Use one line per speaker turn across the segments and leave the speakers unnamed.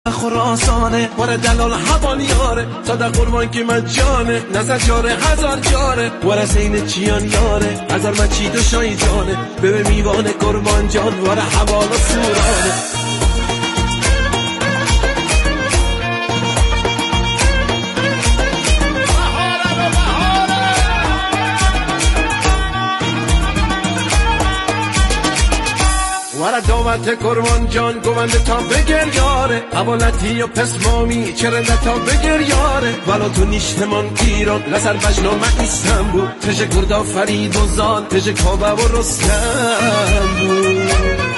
خراسانه ور دلال حوالیاره تا در قربان که من جانه نظر جاره هزار جاره ور سین چیان یاره هزار من چی دو شای جانه به میوان قربان جان ور حوالا سورانه ور دعوت قربان جان گوونده تا بگر یاره حوالتی و پس مامی چرنده تا بگر یاره ولو تو نیشتمان ایران لسر بجنا من استنبول تشه گردا فرید و زان تشه کابه و رستم بود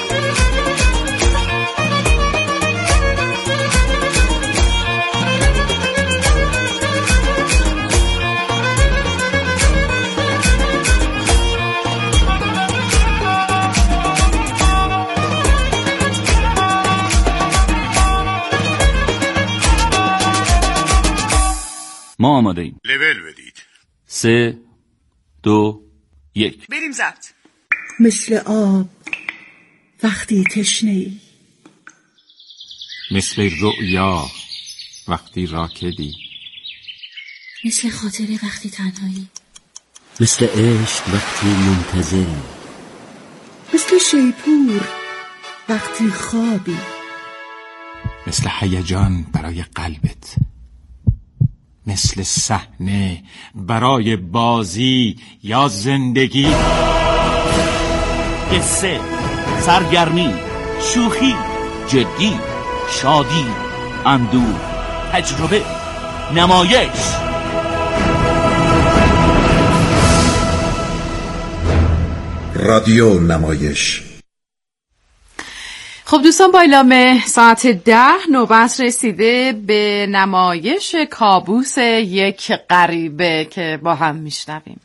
ما آماده ایم.
لول بدید.
3 2 1
بریم ضبط.
مثل آب وقتی تشنه‌ای،
مثل رؤیا وقتی راکدی،
مثل خاطره وقتی تنهایی،
مثل عشق وقتی منتظری،
مثل شیپور وقتی خوابی،
مثل هیجان برای قلبت، مثل صحنه برای بازی یا زندگی.
قصه، سرگرمی، شوخی، جدی، شادی، اندوه، تجربه، نمایش.
رادیو نمایش.
خب دوستان، با اعلام ساعت 10 نوبت رسیده به نمایش کابوس یک غریبه که با هم میشنویم.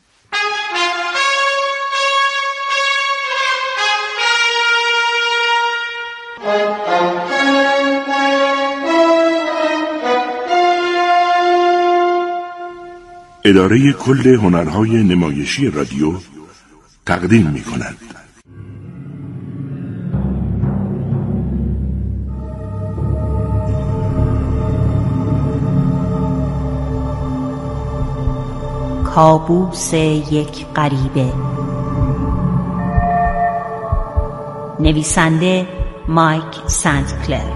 اداره کل هنرهای نمایشی رادیو تقدیم می‌کند.
کابوس یک غریبه. نویسنده مایک سنت کلر.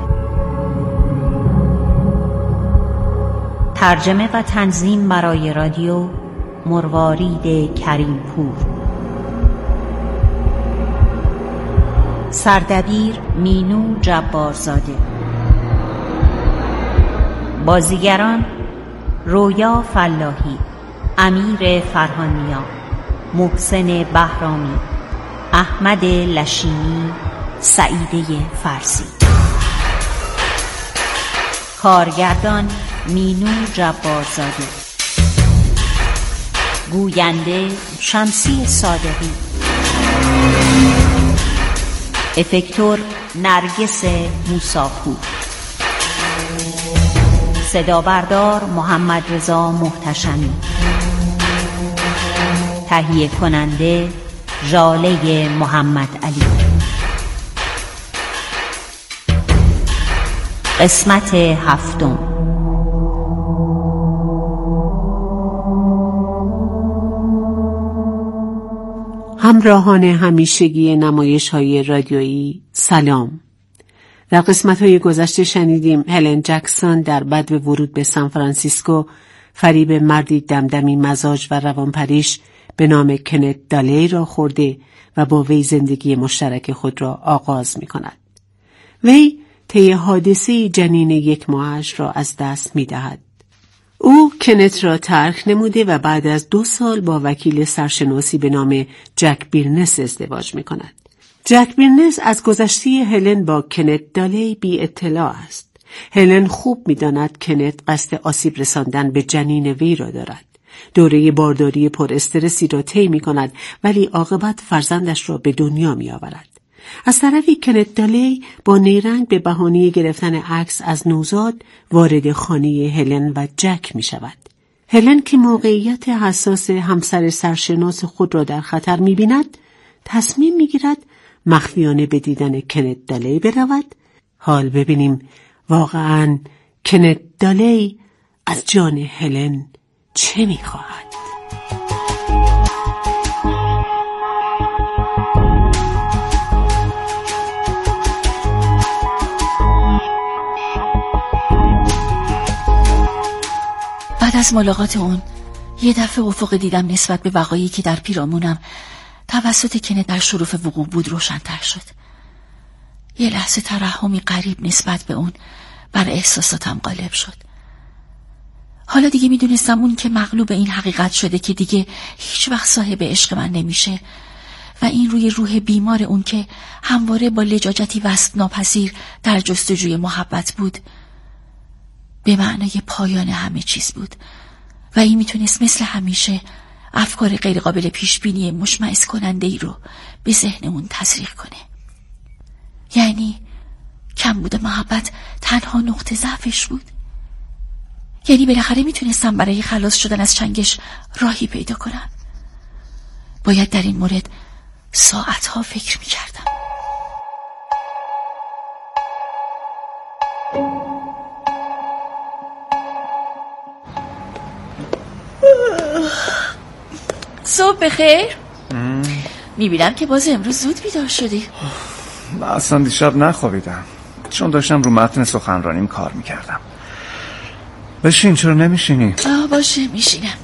ترجمه و تنظیم برای رادیو مروارید کریم پور. سردبیر مینو جبارزاده. بازیگران رویا فلاحی، امیر فرهانیان، محسن بهرامی، احمد لشینی، سعیده فرسی. کارگردان مینو جبارزاده. گوینده شمسی صادقی. افکتور نرگس موساپور. صدا بردار محمد رضا محتشمی. تهیه کننده ژاله محمد علی. قسمت 7.
همراهان همیشگی نمایش‌های رادیویی سلام. در قسمت‌های گذشته شنیدیم هلن جکسون در بدو ورود به سان فرانسیسکو فریب مردی دمدمی مزاج و روانپریش به نام کنت دالی را خورده و با وی زندگی مشترک خود را آغاز می‌کند. وی طی حادثه جنین 1 ماهش را از دست می‌دهد. او کنت را ترک نموده و بعد از 2 سال با وکیل سرشناسی به نام جک بیرنس ازدواج می‌کند. جک بیرنس از گذشته هلن با کنت دالی بی اطلاع است. هلن خوب می‌داند کنت قصد آسیب رساندن به جنین وی را دارد. دوره بارداری پر استرسی را طی می‌کند ولی عاقبت فرزندش را به دنیا می‌آورد. از طرفی کنت دالی با نیرنگ به بهانه گرفتن عکس از نوزاد وارد خانه هلن و جک می‌شود. هلن که موقعیت حساس همسر سرشناس خود را در خطر می‌بیند، تصمیم می‌گیرد مخفیانه به دیدن کنت دالی برود. حال ببینیم واقعاً کنت دالی از جان هلن چه می‌خواهد؟
بعد از ملاقات اون یه دفعه افق دیدم نسبت به وقایعی که در پیرامونم توسط کنت در شرف وقوع بود روشن‌تر شد. یه لحظه ترحمی غریب نسبت به اون بر احساساتم غالب شد. حالا دیگه میدونستم اون که مغلوب این حقیقت شده که دیگه هیچ وقت صاحب عشق من نمیشه و این روی روح بیمار اون که همواره با لجاجتی وصف ناپذیر در جستجوی محبت بود به معنای پایان همه چیز بود و این میتونست مثل همیشه افکار غیرقابل پیشبینی مشمئز کننده ای رو به ذهن اون تزریق کنه. یعنی کمبود محبت تنها نقطه ضعفش بود. یعنی بالاخره میتونستم برای خلاص شدن از چنگش راهی پیدا کنم. باید در این مورد ساعتها فکر میکردم. صبح بخیر. میبینم که باز امروز زود بیدار شدی.
من اصلا دیشب نخوابیدم چون داشتم رو متن سخنرانیم کار میکردم. بشین، چرا نمیشینی؟
باشه میشینم.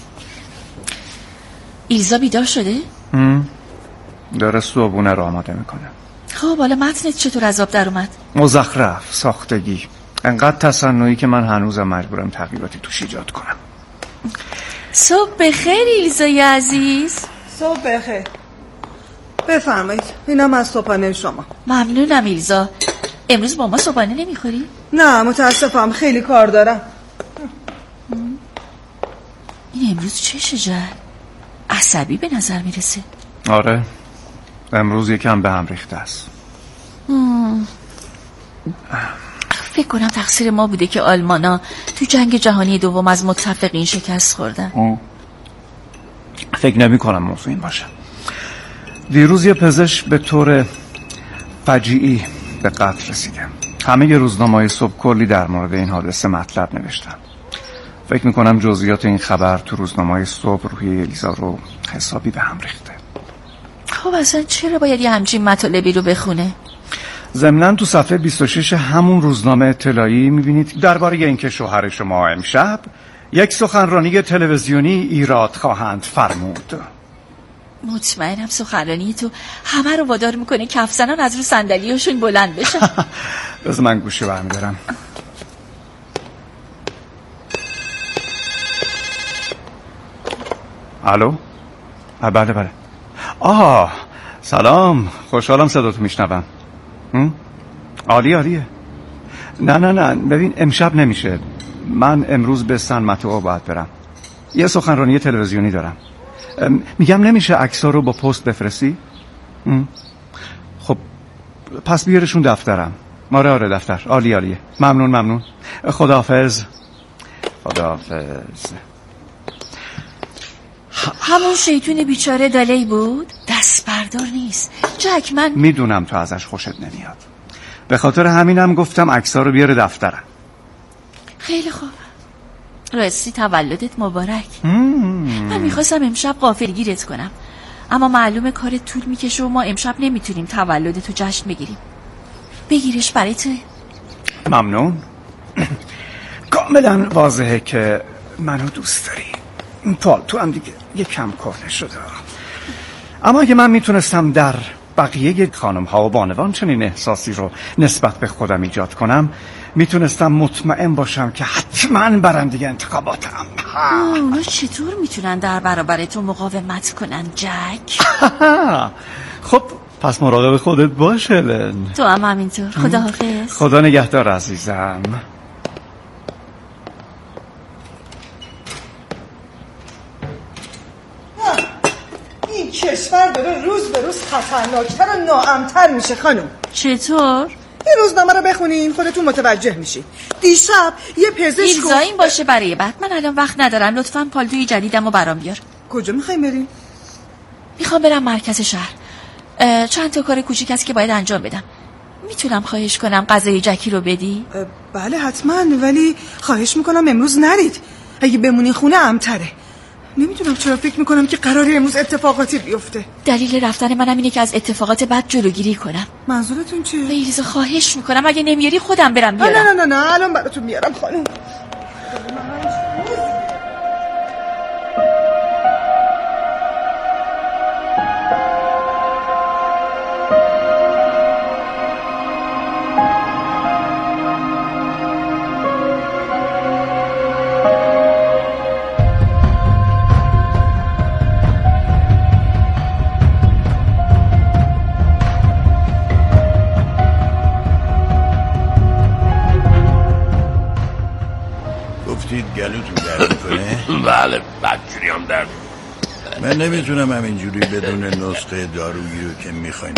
ایلزا بیدار شده؟
داره صبحونه رو آماده میکنه.
خب حالا متنت چطور از آب در اومد؟
مزخرف، ساختگی، انقدر تصنعی که من هنوزم مجبورم تغییراتی توش ایجاد کنم.
صبح بخیر ایلزای عزیز.
صبح بخیر. بفرمایید، اینم از صبحانه شما.
ممنونم ایلزا. امروز با ما صبحانه نمیخوری؟
نه متاسفم، خیلی کار دارم.
این امروز چه شجاع؟ عصبی به نظر میرسه.
آره، امروز یکم به هم ریخته است.
فکر کنم تقصیر ما بوده که آلمانا تو جنگ جهانی دوم از متفقین شکست خوردن.
فکر نمی کنم موضوع این باشه. دیروز یه پزشک به طور فجیعی به قتل رسیده. همه روزنامه‌های صبح کلی در مورد این حادثه مطلب نوشتن. فکر میکنم جزئیات این خبر تو روزنامه‌های صبح روحیه الیزا رو حسابی به هم ریخته.
خب اصلا چرا باید یه همچین مطالبی رو بخونه؟
ضمناً تو صفحه 26 همون روزنامه اطلاعی میبینید درباره اینکه شوهر شما امشب یک سخنرانی تلویزیونی ایراد خواهند فرمود.
مطمئنم سخنرانی تو همه رو وادار میکنه کف زنان از رو صندلیاشون بلند بشن.
بذار من گوشی برمی‌دارم. الو؟ بله. سلام، خوشحالم صداتو میشنوم. عالیه. نه ببین امشب نمیشه. من امروز به سن مطوع باید برم. یه سخنرانی تلویزیونی دارم. میگم نمیشه عکس‌ها رو با پست بفرستی؟ خب پس بیارشون دفترم. آره دفتر. عالیه. ممنون. خداحافظ.
همون شیطون بیچاره دالی بود؟ دست بردار نیست جک. من
میدونم تو ازش خوشت نمیاد، به خاطر همینم گفتم عکس‌ها رو بیاره دفترم.
خیلی خوب. راستی تولدت مبارک. من میخواستم امشب غافلگیرت کنم اما معلومه کارت طول میکشه و ما امشب نمیتونیم تولدتو جشن بگیریم. بگیرش برای تو.
ممنون. کاملا واضحه که منو دوست داری. پالتو هم دیگه یکم کهنه شده، اما اگه من میتونستم در بقیه خانم ها و بانوان چنین احساسی رو نسبت به خودم ایجاد کنم، میتونستم مطمئن باشم که حتما برنده انتخاباتم.
اونا چطور میتونن در برابر تو مقاومت کنن جک؟
خب پس مراقب خودت باش هلن.
تو هم همینطور. خداحافظ.
خدا نگهدار عزیزم.
این کشور داره روز به روز خطرناکتر و ناامن‌تر میشه خانم.
چطور؟
این روزنامه رو بخونین خودتون متوجه میشی. دیشب یه پزشک
ایلزا این باشه برای بعد. من الان وقت ندارم، لطفاً پالتوی جدیدمو برام بیار.
کجا میخوایم بریم؟
میخوام برم مرکز شهر. چند تا کار کوچیک هست که باید انجام بدم. میتونم خواهش کنم غذای جکی رو بدی؟
بله حتما، ولی خواهش میکنم امروز نرید. اگه بمونی خونه امتره. نمیدونم چرا فکر میکنم که قراره امروز اتفاقاتی بیفته.
دلیل رفتن منم اینه که از اتفاقات بد جلوگیری کنم.
منظورتون چیه؟
ایلیزا خواهش میکنم اگه نمیاری خودم برم بیارم.
نه الان براتون میارم خانم.
گلوتون درد کنه؟
بله بدجوری هم درد.
من نمیتونم همینجوری بدون نسخه دارویی رو که میخواین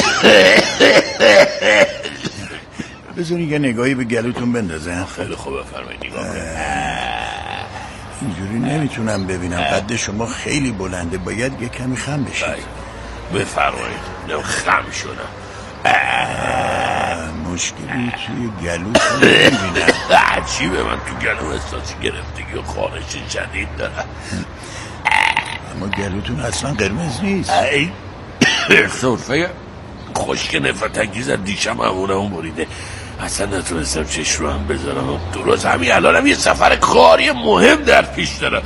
بذارین یه نگاهی به گلوتون بندازن.
خیلی خوب بفرمایید نگاه کنید.
اینجوری نمیتونم ببینم، قد شما خیلی بلنده، باید یه کمی خم بشید.
بفرمایید. خم شدم.
مشکلی توی گلوتون نمیبینم.
عجیبه، من تو گلو احساسی گرفتگی و خارش شدید دارم.
اما گلوتون اصلا قرمز نیست.
سرفه خشک نفرت انگیز از دیشب همونمون بریده، اصلا نتونستم چشم رو هم بذارم. درست همین الانم یه سفر کاری مهم در پیش دارم.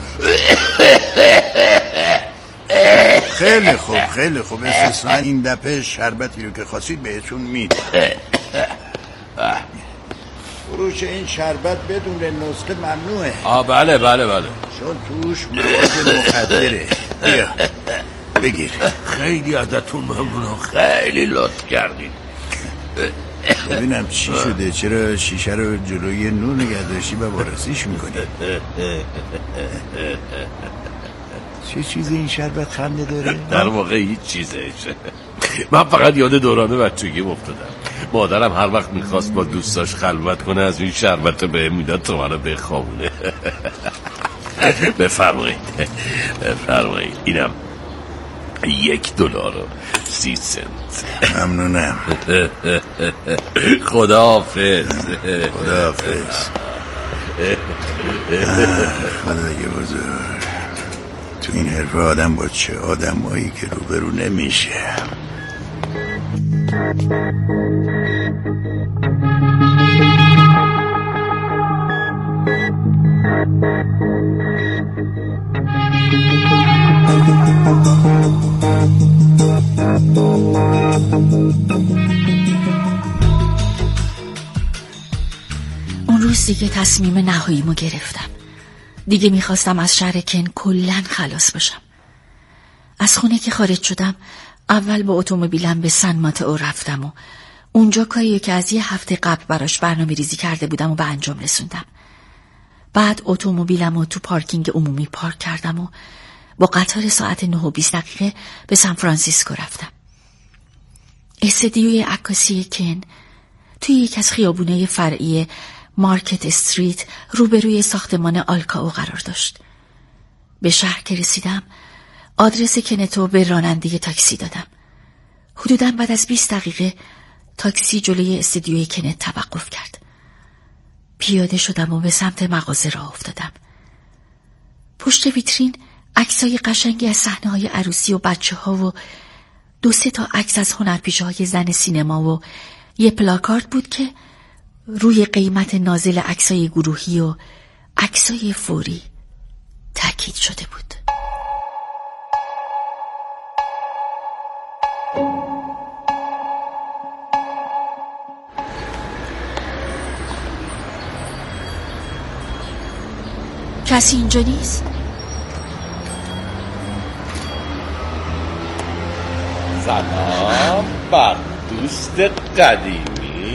خیلی خوب استثنا این دفعه شربتی رو که خواستید بهتون میدم. فروش این شربت بدون نسخه ممنوعه.
بله
چون توش مواد مخدره. بیا بگیر.
خیلی ازتون ممنونم، خیلی لطف کردین.
ببینم چی شده، چرا شیشه رو جلوی نور نگه داشتی و وارسیش میکنی؟ چه چیزی این شربت خنده داره؟
در واقع هیچ چیزش. من فقط یاد دوران بچگیم افتادم. مادرم هر وقت میخواست با دوستاش خلوت کنه از این شربت به میداد تا منو بخوابونه. بفرمایید اینم $1.30.
ممنونم.
خداحافظ.
خدای بزرگ، تو این حرفه آدم با چه آدمایی که روبرو نمیشه.
اون روز دیگه تصمیم نهاییمو گرفتم. دیگه میخواستم از شهر کن کلن خلاص بشم. از خونه که خارج شدم اول با اتومبیلم به سن ماتئو رفتم و اونجا کاریو که از یه هفته قبل براش برنامه ریزی کرده بودم و به انجام رسوندم. بعد اتومبیلمو تو پارکینگ عمومی پارک کردم و با قطار ساعت 9:20 به سان فرانسیسکو رفتم. استدیوی عکاسی کن توی یک از خیابونای فرعی مارکت استریت روبروی ساختمان آلکائو قرار داشت. به شهر که رسیدم آدرس کنتو به راننده تاکسی دادم. حدوداً بعد از 20 دقیقه تاکسی جلوی استدیوی کنت توقف کرد. پیاده شدم و به سمت مغازه راه افتادم. پشت ویترین عکسای قشنگی از صحنه‌های عروسی و بچه‌ها و 2-3 تا عکس از هنرپیشه‌های زن سینما و یه پلاکارد بود که روی قیمت نازل عکسای گروهی و عکسای فوری تاکید شده بود. کسی اینجا نیست؟
سلام بر دوست قدیمی.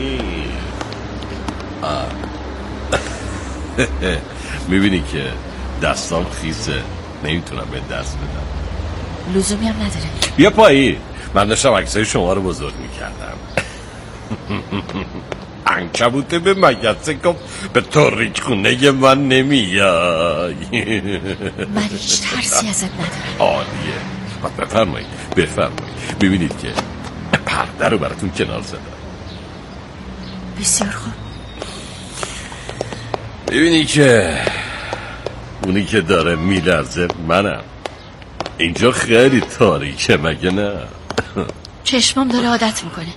میبینی که دستام خیسه، نمیتونم به دست بدم.
لزومی هم نداره.
بیا پایی، من داشتم عکسای شما رو بزرگ میکردم. عنکبوته به مگسه گفت به تاریک خونه من نمیای.
من هیچ ترسی ازت ندارم.
عالیه. بفرمایید ببینید که پرده رو براتون کنار زدم.
بسیار خوب.
ببینی که اونی که داره میلرزه منم. اینجا خیلی تاریکه مگه نه؟
چشمام داره عادت میکنه.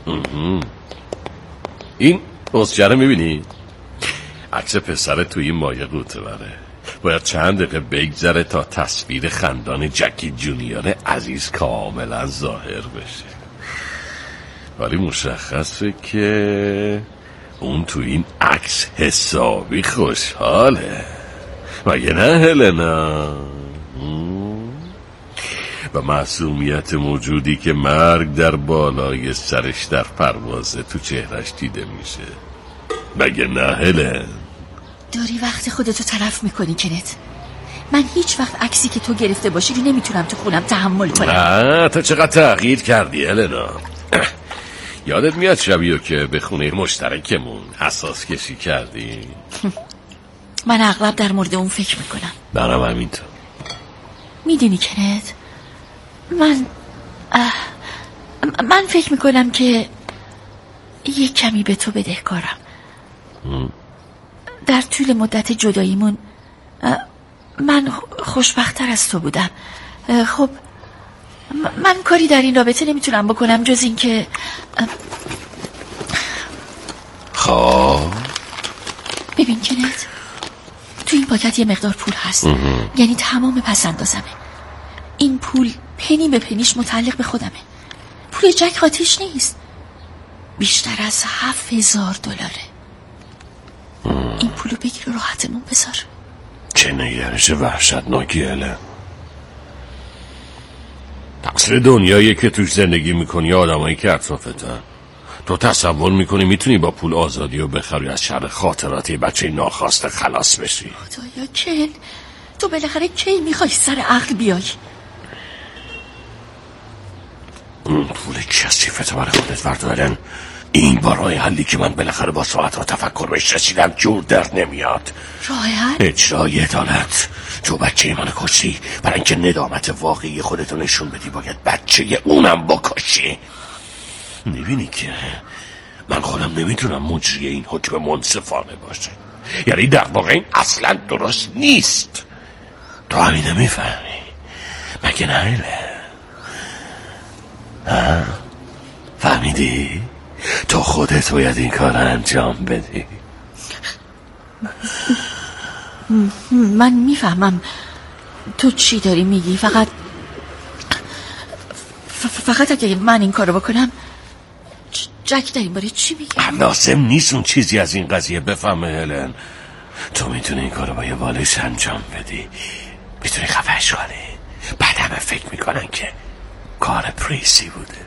این پوستچره میبینی؟ عکس پسر توی این مایه قوطه بره. باید چند دقیقه بگذره تا تصویر خندان جکی جونیور عزیز کاملا ظاهر بشه. ولی مشخصه که اون تو این عکس حسابی خوشحاله مگه نه هلنا؟ و معصومیت موجودی که مرگ در بالای سرش در پروازه تو چهرش دیده میشه مگه نه هلن؟
داری وقت خودتو تلف میکنی کنت. من هیچ وقت عکسی که تو گرفته باشی رو نمیتونم تو خونم تحمل کنم.
نه تو چقدر تغییر کردی هلنا. یادت میاد شبیه که به خونه مشترکمون اساس کشی کردی؟
من اغلب در مورد اون فکر میکنم.
منم همینطور.
میدونی کنت من فکر میکنم که یک کمی به تو بدهکارم. در طول مدت جداییمون من خوشبخت‌تر از تو بودم. خب من کاری در این رابطه نمیتونم بکنم جز این که
خب
ببین کنت، تو این پاکت یه مقدار پول هست. یعنی تمام پسندازمه. این پول پنی به پنیش متعلق به خودمه. پول جک قاطیش نیست. بیشتر از $7,000. این پولو بگیر و راحتمون بذار.
چه نگرش وحشتناکی هلن. تقصیر دنیایی که توش زندگی میکنی آدمایی که اطرافتن. تو تصور میکنی میتونی با پول آزادی رو بخری از شر خاطراتی بچه ناخواسته خلاص بشی؟
خدایا کن، تو بالاخره کی میخوای سر عقل بیای؟
پول کثیفت برای خودت وردارن. این با راه حلی که من بالاخره با ساعت و تفکر بهش رسیدم جور در نمیاد.
راه حل؟
اجرای عدالت. تو بچه منو کشتی، برای اینکه ندامت واقعی خودتو نشون بدی باید بچه اونم بکشی. میبینی که من خودم نمیتونم مجری این حکم منصفانه باشه. یعنی در واقع این اصلا درست نیست. تو همین نمیفهمی مگه نه؟ فهمیدی؟ تو خودت باید این کار انجام بدی.
من میفهمم تو چی داری میگی. فقط اگه من این کارو بکنم جک در این باره چی میگه؟
لازم نیست اون چیزی از این قضیه بفهمه هلن. تو میتونی این کارو با یه بالش انجام بدی، میتونی خفهش کنی. بعد همه فکر میکنن که کار پریسی بوده.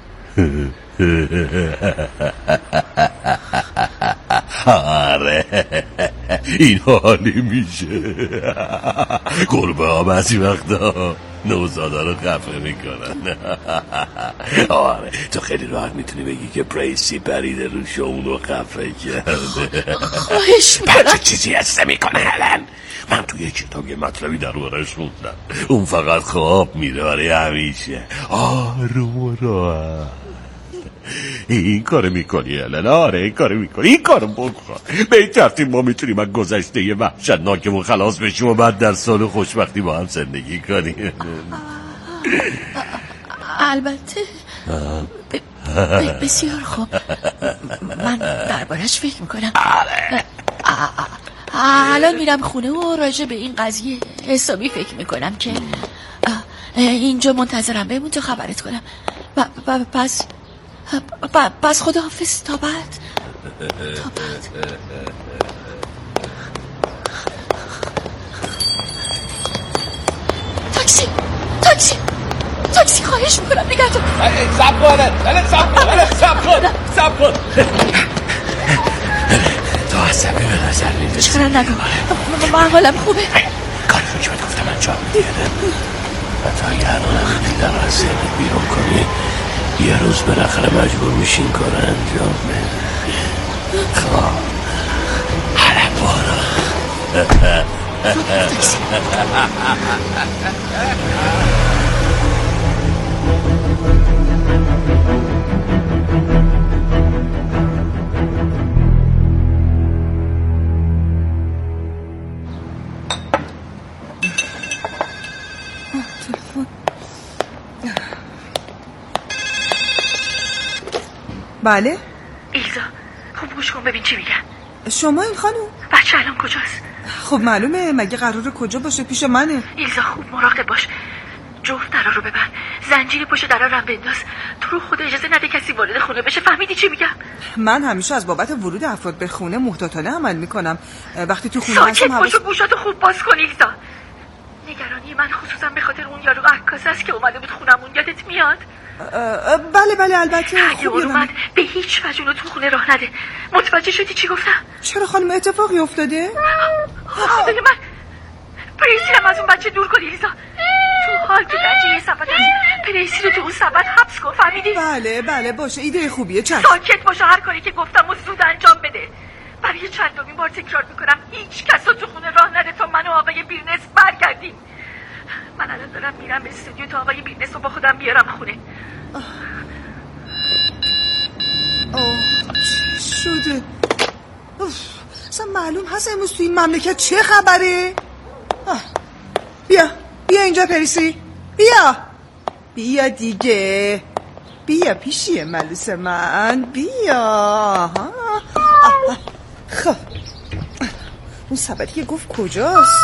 آره این حالی میشه. گربه ها بعضی وقتا نوزادا رو خفه میکنن. آره تو خیلی راحت میتونی بگی که پریسی پریده رو شونو خفه کرده.
خواهش میکنم.
بعد چیزی هسته میکنه هلن. من توی یک کتاب یه مطلبی در بارش خوندم. اون فقط خواب میره برای همیشه. آروم و راحت. این کار میکنی هلن. آره این کار میکنی. این کارو بکن. به این ترتیب ما میتونیم از گذشته یه وحشتناکمون خلاص بشیم و بعد در سال خوشبختی با هم زندگی کنیم.
البته بسیار خوب. من دربارش فکر میکنم. الان میرم خونه و راجع به این قضیه حسابی فکر میکنم که اینجا منتظرم بمون تا خبرت کنم. پس خداحافظ تا بعد. تاکسی خواهش میکنم نگه تو.
سب کن تو عصبی به نظر میرسی.
چرا نگو من حالم خوبه.
کاری رو که بهت گفتم انجام میدی. حتی اگه الانم در از ذهنت بیرون کنی یه روز بالاخره مجبور میشین کار انجام بده. خب حالا برو.
بله.
ایلزا خوب گوش کن ببین چی میگم.
شما این خانم؟
بچه الان کجاست؟
خب معلومه، مگه قراره کجا باشه؟ پیش منه.
ایلزا خوب مراقب باش، جفت درا رو ببند، زنجیری پشت درا رو بنداز، تو رو خدا اجازه نده کسی وارد خونه بشه. فهمیدی چی میگم؟
من همیشه از بابت ورود افراد به خونه محتاطانه عمل میکنم. وقتی تو خونه هستم
ساکت باش و گوشاتو خوب باز کن ایلزا. نگرانی من خصوصا به خاطر اون یارو عکاس است که اومده بود خونمون، یادت میاد؟
بله البته.
اگه اومد به هیچ وجه اونو تو خونه راه نده. متوجه شدی چی گفتم؟
چرا خانم اتفاقی افتاده؟
خدای من پریسی هم از اون بچه دور کن ایلزا. تو حال که درجه یه سبت هستی پریسی رو تو اون سبت حبس کن. فهمیدی؟
بله باشه، ایده خوبیه. چشم.
ساکت باشه، هر کاری که گفتم و زود انجام بده. برای چندمین بار تکرار میکنم هیچ کس رو تو خونه راه نده تا من و آقای بیرنس برگردیم. من الان دارم میرم به استودیو تا آقای بیرنس رو با خودم بیارم خونه.
چی شده؟ اصلا معلوم هست امروز توی این مملکت چه خبره؟ بیا اینجا پریسی، بیا دیگه، بیا پیشی ملوس من، بیا. خب اون سبدی که گفت کجاست؟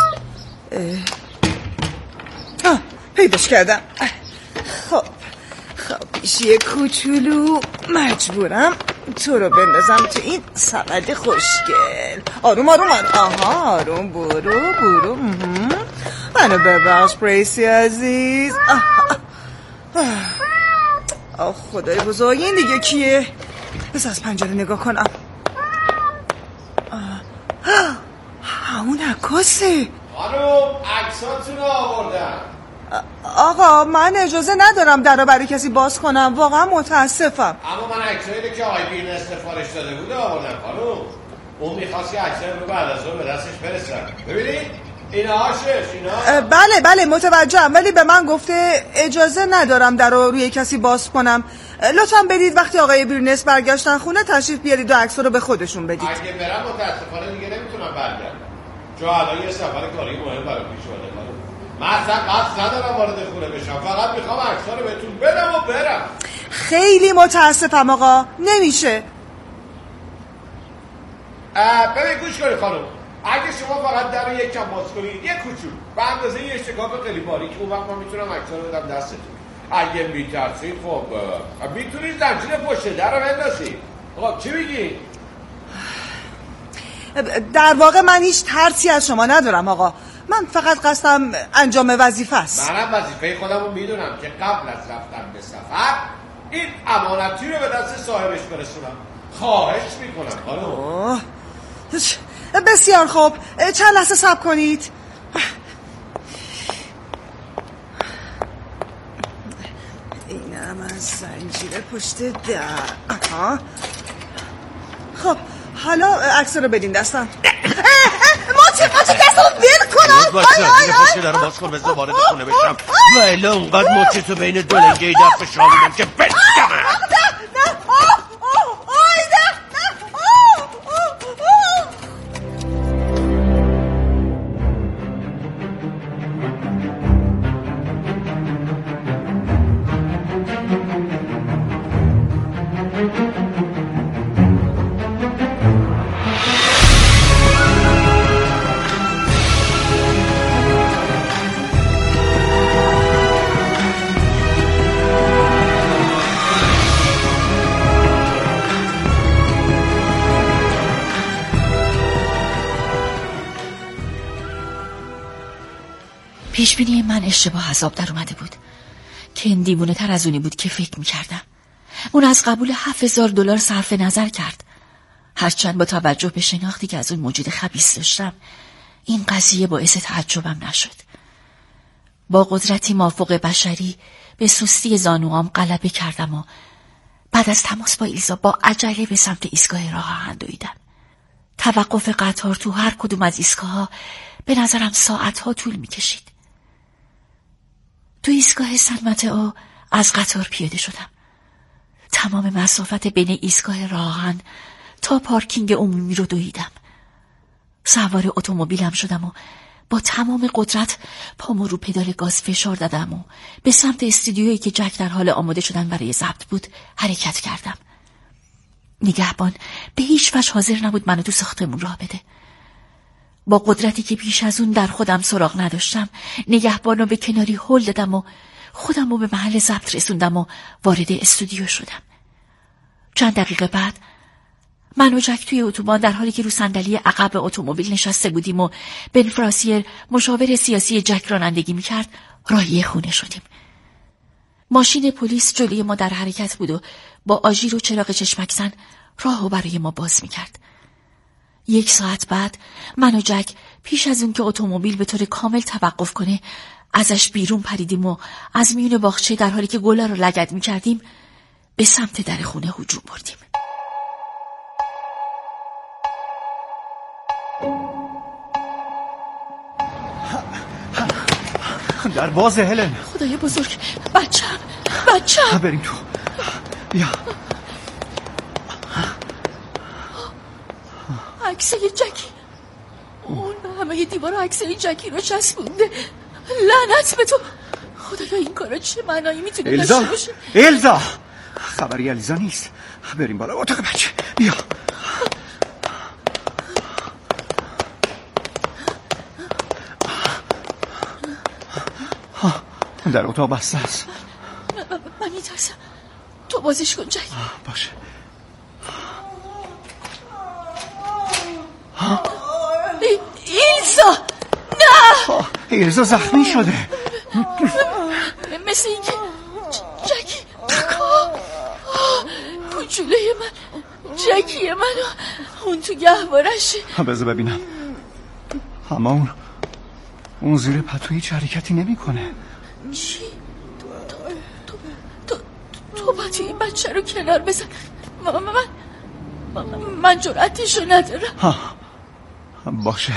پیداش کردم. خب پیشی کوچولو، مجبورم تو رو بندازم تو این سبد خوشگل. آروم آروم، برو. منو ببخش پریسی عزیز. خدای بزرگ، این دیگه کیه؟ بس از پنجره نگاه کنم. همون عکاسه.
خانم عکساتون رو آوردم.
آقا من اجازه ندارم درو برای کسی باز کنم، واقعا متاسفم.
اما من عکسایی که آقای بیرنس سفارش داده بود آوردم خانم. اون می‌خواست که عکسایی رو بعد از اون به دستش برسن. ببینید اینا.
بله متوجهم، ولی به من گفته اجازه ندارم درو روی کسی باز کنم. لطفاً بدید وقتی آقای بیرنس برگشتن خونه تشریف بیارید و عکس‌ها رو به خودشون بدید.
اگه برم متاسفانه دیگه نمیتونم برگردم، چون الان یه سفر کاری مهم برام پیش اومده خانم. من اصلا قصد ندارم وارد خونه بشم، فقط میخوام عکس‌ها رو بهتون بدم و برم.
خیلی متاسفم آقا، نمیشه.
ببین گوش کنید خانم، اگه شما فقط در یک کم باز کنید، یه کوچولو به اندازه یه اشتکاف خیلی باریک، اون وقت من میتونم عکس‌ها رو بدم دستتون. اگه میترسید خب میتونید زنجیر پشت در رو بندازید. خب چی میگی؟
در واقع من هیچ ترسی از شما ندارم آقا، من فقط قصدم انجام وظیفه است.
منم وظیفه خودم رو میدونم که قبل از رفتن به سفر این امانتی رو به دست صاحبش برسونم. خواهش میکنم خانم.
بسیار خوب، چند لحظه صبر کنید. اینم از زنجیر پشت در. خب حالا عکس رو بدین دستم. موچه دستم ول کن.
پشت در رو باز کن بذار وارد خونه بشم. ولی اونقدر موچه تو بین دو لنگه دست فشاریدم که بستمه.
پیشبینی من اشتباه از آب در اومده بود. کن دیوونه تر از اونی بود که فکر میکردم. اون از قبول $7,000 صرف نظر کرد. هرچند با توجه به شناختی که از اون موجود خبیث داشتم، این قضیه باعث تعجبم نشد. با قدرتی مافوق بشری به سستی زانوام غلبه کردم و بعد از تماس با ایلزا با عجله به سمت ایستگاه راه آهن دویدم. توقف قطار تو هر کدوم از ایستگاه‌ها به نظرم ساعت‌ها طول می‌کشید. تو ایستگاه سنمتعا از قطار پیاده شدم. تمام مسافت بین ایستگاه راه آهن تا پارکینگ عمومی رو دویدم. سوار اتومبیلم شدم و با تمام قدرت پامو رو پدال گاز فشار دادم و به سمت استودیویی که جک در حال آماده شدن برای ضبط بود حرکت کردم. نگهبان به هیچ وجه حاضر نبود منو تو ساختمون راه بده. با قدرتی که پیش از اون در خودم سراغ نداشتم، نگهبان رو به کناری هل دادم و خودم رو به محل ضبط رسوندم و وارد استودیو شدم. چند دقیقه بعد من و جک توی اتوبان در حالی که رو صندلی عقب اتومبیل نشسته بودیم و بن فراسیر مشاور سیاسی جک رانندگی میکرد راهی خونه شدیم. ماشین پلیس جلوی ما در حرکت بود و با آژیر و چراغ چشمکزن راهو برای ما باز میکرد. 1 ساعت بعد من و جک پیش از اون که اتومبیل به طور کامل توقف کنه ازش بیرون پریدیم و از میون باغچه در حالی که گلا رو لگد میکردیم به سمت در خونه هجوم بردیم.
در بازه هلن.
خدای بزرگ، بچم.
بریم تو. بیا.
عکسای جکی. اون به همه دیوار عکسای جکی رو چسبونده. لعنت به تو. خدایا این کارا چه معنایی میتونه داشته باشه؟
الزا خبری الیزا نیست. بریم بالا اتاق بچه. بیا. در اتاق بسته است.
من میترسم. تو بازش کن جک.
باشه.
ایلزا نه.
ایلزا زخمی شده.
مثل این که جکی کوچوله من جکی منو اون تو گهوارشه.
بذار ببینم. اما اون زیر پتو هیچ حرکتی نمی کنه.
چی؟ تو پتو این بچه رو کنار بزن. من جرأتشو ندارم.
باشه.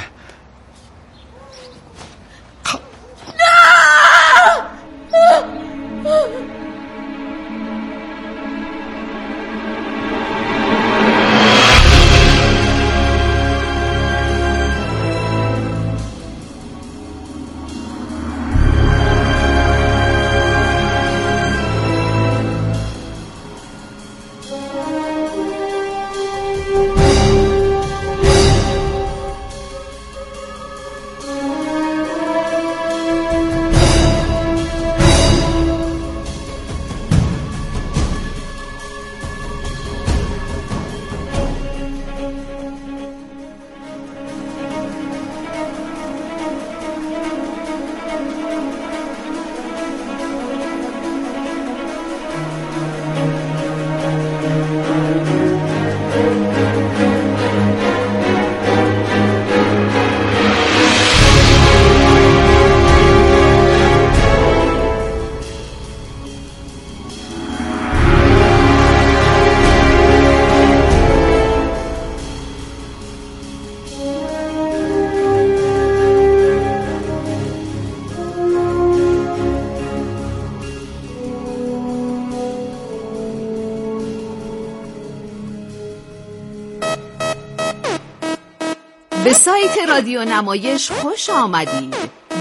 به سایت رادیو نمایش خوش آمدید.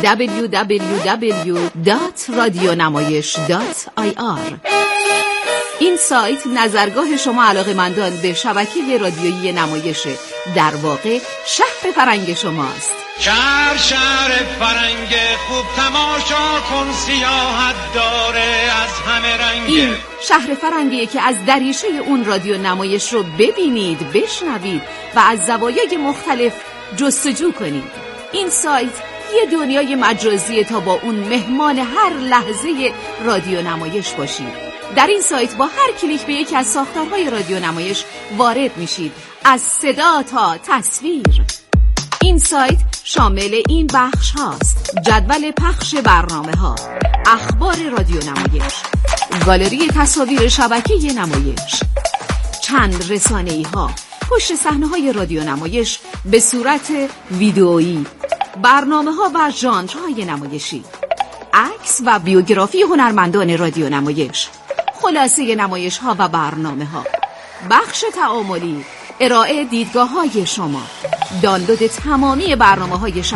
www.radionamayish.ir. این سایت نظرگاه شما علاقه‌مندان به شبکه رادیویی نمایشه، در واقع شهر فرنگ شماست.
شهر فرنگ خوب تماشا کن، سیاحت داره از همه رنگ.
این شهر فرنگیه که از دریچه اون رادیو نمایش رو ببینید، بشنوید و از زوایای مختلف جستجو کنید. این سایت یه دنیای مجازیه تا با اون مهمان هر لحظه رادیو نمایش باشید. در این سایت با هر کلیک به یکی از ساختارهای رادیو نمایش وارد میشید، از صدا تا تصویر. این سایت شامل این بخش هاست: جدول پخش برنامه ها، اخبار رادیو نمایش، گالری تصاویر شبکه نمایش، چند رسانه‌ای ها، پشت صحنه های رادیو نمایش به صورت ویدئویی، برنامه ها و ژانرهای نمایشی، عکس و بیوگرافی هنرمندان رادیو نمایش، خلاصه نمایش ها و برنامه ها، بخش تعاملی، ارائه دیدگاه های شما، دانلود تمامی برنامه های